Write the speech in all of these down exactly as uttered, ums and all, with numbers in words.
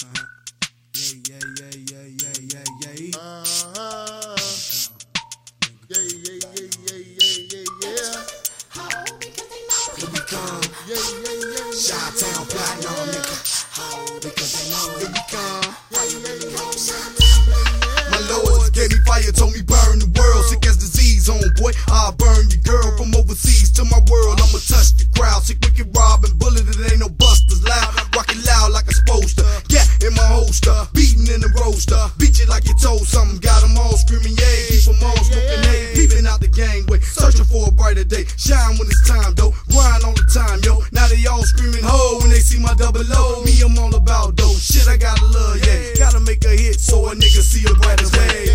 Yeah, yeah, yeah, yeah, yeah, yeah, yeah. Uh-huh. Yeah, yeah, yeah, yeah, yeah, yeah, yeah. Here we come. Yeah, yeah, yeah, yeah. Chi-Town plotting on nigga. Because they know. Here we come. Yeah, yeah, yeah, yeah. My lords gave me fire, told me burn the world. Sick as disease, homeboy. I'll burn your girl from overseas to my world. I'ma touch the crowd. Sick, wicked, rob, and bullet. It ain't no busters loud. Rockin' loud like a supposed to. Yeah, in my holster. Beating in the roaster. Beat you like you told something. Got them all screaming, yeah. Keep them all smoking, yeah. Peeping out the gangway. Searching for a brighter day. Shine when it's time, though. Grind all the time, yo. Now they all screaming, ho. When they see my double O. Me, I'm all about dope. Shit, I gotta love, yeah. Gotta make a hit so a nigga see a brighter way.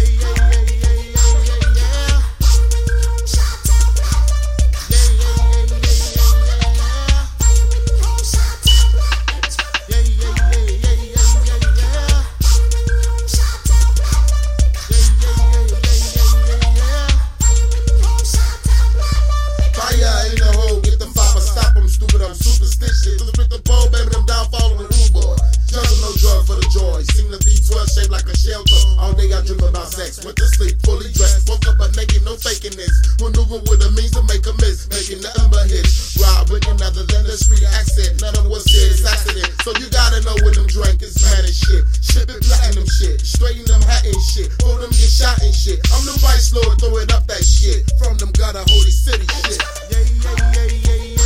I'm superstitious. With the pole, baby, them down following rude boy. Jungle no drug for the joy. Seem to be twelve shaped like a shelter. All day I dream about sex. Went to sleep fully dressed. Woke up but naked, no faking this. Maneuver with a means to make a miss. Making nothing but hits. Rob with another than the street accent. None of what's here is accident. So you gotta know when them drink is Spanish shit. Ship it platinum shit. Straighten them hat and shit. For them get shot and shit. I'm the vice lord throwing up that shit. From them gutter holy city shit. Yeah, yeah, yeah, yeah, yeah.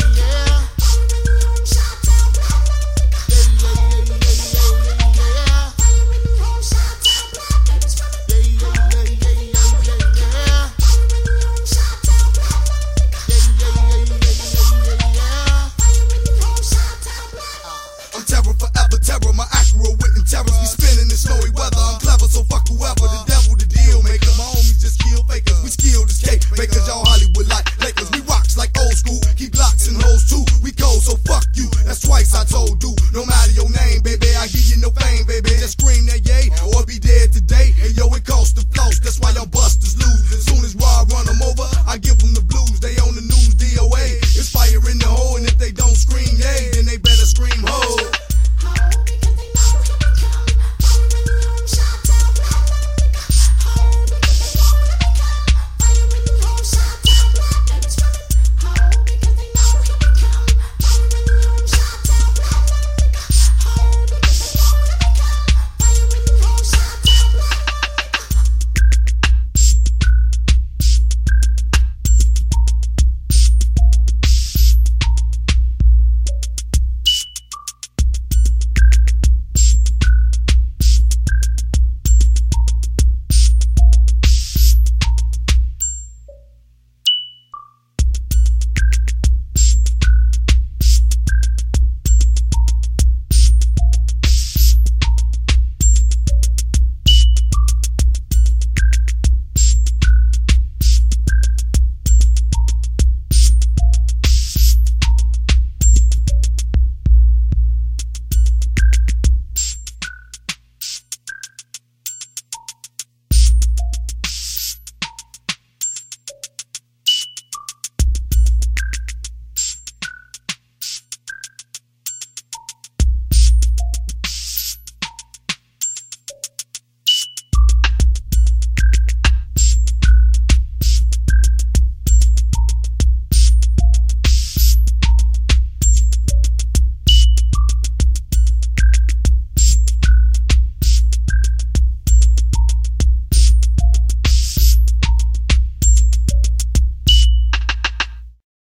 Terror, my accurate wit and terrors be spinning in snowy weather. I'm clever, so fuck whoever. The devil, the deal maker. My homies just kill fakers. We skilled as cake bakers. Y'all Hollywood like Lakers. We rocks like old school. Keep locks and hoes too. We go, so fuck you. That's twice I told you. No matter your name, baby, I give you no fame, baby.